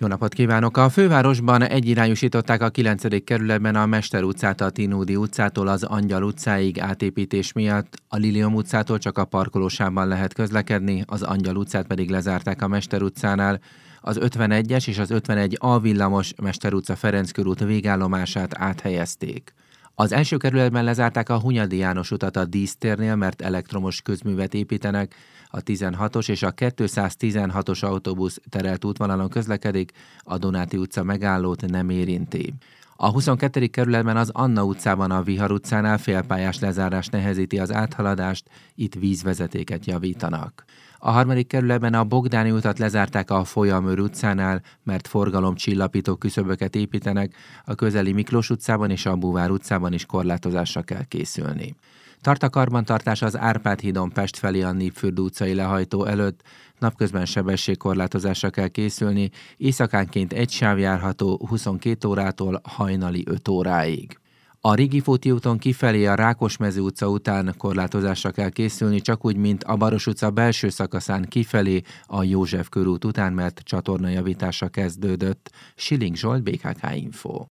Jó napot kívánok! A fővárosban egyirányúsították a 9. kerületben a Mester utcát a Tinódi utcától az Angyal utcáig átépítés miatt. A Lilium utcától csak a parkolósávban lehet közlekedni, az Angyal utcát pedig lezárták a Mester utcánál. Az 51-es és az 51A villamos Mester utca Ferenc körút végállomását áthelyezték. Az első kerületben lezárták a Hunyadi János utat a dísztérnél, mert elektromos közművet építenek. A 16-os és a 216-os autóbusz terelt útvonalon közlekedik, a Donáti utca megállót nem érinti. A 22. kerületben az Anna utcában a Vihar utcánál félpályás lezárás nehezíti az áthaladást, itt vízvezetéket javítanak. A 3. kerületben a Bogdáni utat lezárták a Folyamőr utcánál, mert forgalomcsillapító küszöböket építenek, a közeli Miklós utcában és a Buvár utcában is korlátozásra kell készülni. Tart a karbantartás az Árpád hídon Pest felé a Népfürd utcai lehajtó előtt, napközben sebességkorlátozásra kell készülni, éjszakánként egy sáv járható 22 órától hajnali 5 óráig. A Rigifóti úton kifelé a Rákosmező utca után korlátozásra kell készülni, csak úgy, mint a Baros utca belső szakaszán kifelé a József körút után, mert csatornajavításra kezdődött. Schilling Zsolt, BKK Info.